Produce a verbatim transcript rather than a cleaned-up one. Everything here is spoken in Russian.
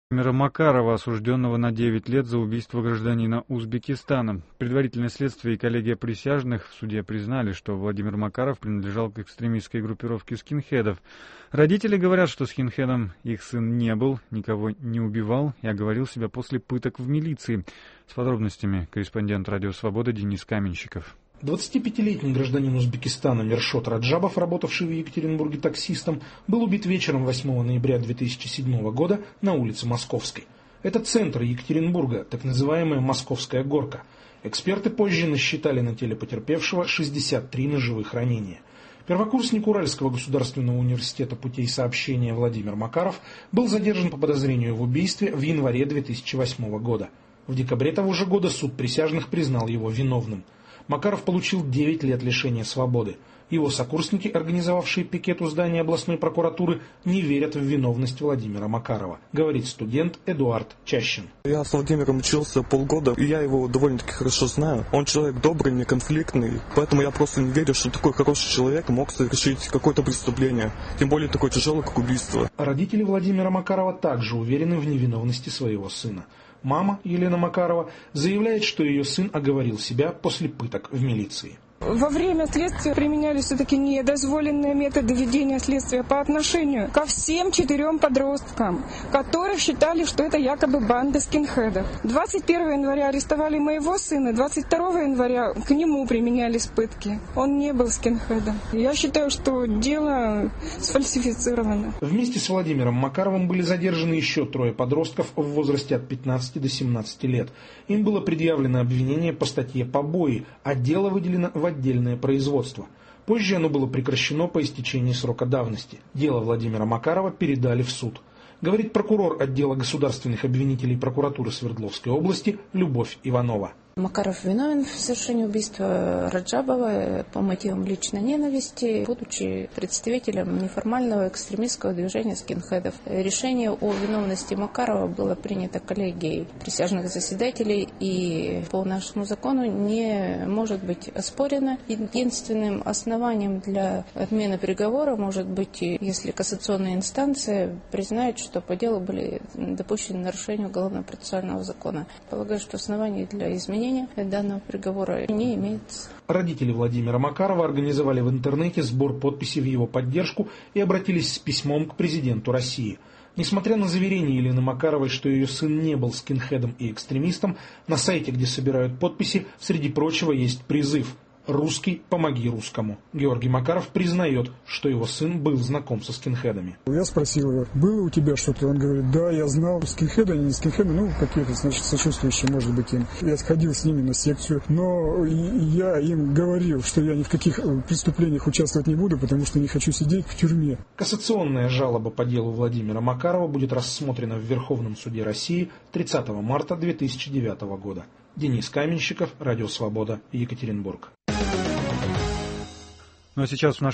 Владимира Макарова, осужденного на девять лет за убийство гражданина Узбекистана. Предварительное следствие и коллегия присяжных в суде признали, что Владимир Макаров принадлежал к экстремистской группировке скинхедов. Родители говорят, что скинхедом их сын не был, никого не убивал и оговорил себя после пыток в милиции. С подробностями корреспондент «Радио Свобода» Денис Каменщиков. двадцатипятилетний гражданин Узбекистана Миршот Раджабов, работавший в Екатеринбурге таксистом, был убит вечером восьмого ноября две тысячи седьмого года на улице Московской. Это центр Екатеринбурга, так называемая Московская горка. Эксперты позже насчитали на теле потерпевшего шестьдесят три ножевых ранения. Первокурсник Уральского государственного университета путей сообщения Владимир Макаров был задержан по подозрению в убийстве в январе две тысячи восьмого года. В декабре того же года суд присяжных признал его виновным. Макаров получил девять лет лишения свободы. Его сокурсники, организовавшие пикет у здания областной прокуратуры, не верят в виновность Владимира Макарова, говорит студент Эдуард Чащин. Я с Владимиром учился полгода, и я его довольно-таки хорошо знаю. Он человек добрый, неконфликтный, поэтому я просто не верю, что такой хороший человек мог совершить какое-то преступление, тем более такое тяжелое, как убийство. Родители Владимира Макарова также уверены в невиновности своего сына. Мама, Елена Макарова, заявляет, что ее сын оговорил себя после пыток в милиции. Во время следствия применялись все-таки недозволенные методы ведения следствия по отношению ко всем четырем подросткам, которых считали, что это якобы банда скинхедов. двадцать первого января арестовали моего сына, двадцать второго января к нему применялись пытки. Он не был скинхедом. Я считаю, что дело сфальсифицировано. Вместе с Владимиром Макаровым были задержаны еще трое подростков в возрасте от пятнадцати до семнадцати лет. Им было предъявлено обвинение по статье «Побои», а дело выделено в отдельное производство. Позже оно было прекращено по истечении срока давности. Дело Владимира Макарова передали в суд. Говорит прокурор отдела государственных обвинителей прокуратуры Свердловской области Любовь Иванова. Макаров виновен в совершении убийства Раджабова по мотивам личной ненависти, будучи представителем неформального экстремистского движения скинхедов. Решение о виновности Макарова было принято коллегией присяжных заседателей и по нашему закону не может быть оспорено. Единственным основанием для отмены приговора может быть, если кассационная инстанция признает, что по делу были допущены нарушения уголовно-процессуального закона. Полагаю, что оснований для изменения данного приговора не имеется. Родители Владимира Макарова организовали в интернете сбор подписей в его поддержку и обратились с письмом к президенту России. Несмотря на заверение Елены Макаровой, что ее сын не был скинхедом и экстремистом, на сайте, где собирают подписи, среди прочего есть призыв «Русский, помоги русскому». Георгий Макаров признает, что его сын был знаком со скинхедами. Я спросил его, было у тебя что-то? Он говорит, да, я знал скинхеды, они не скинхеды, ну, какие-то, значит, сочувствующие, может быть, им. Я сходил с ними на секцию, но я им говорил, что я ни в каких преступлениях участвовать не буду, потому что не хочу сидеть в тюрьме. Кассационная жалоба по делу Владимира Макарова будет рассмотрена в Верховном суде России тридцатого марта две тысячи девятого года. Денис Каменщиков, Радио Свобода, Екатеринбург. Ну а сейчас в нашем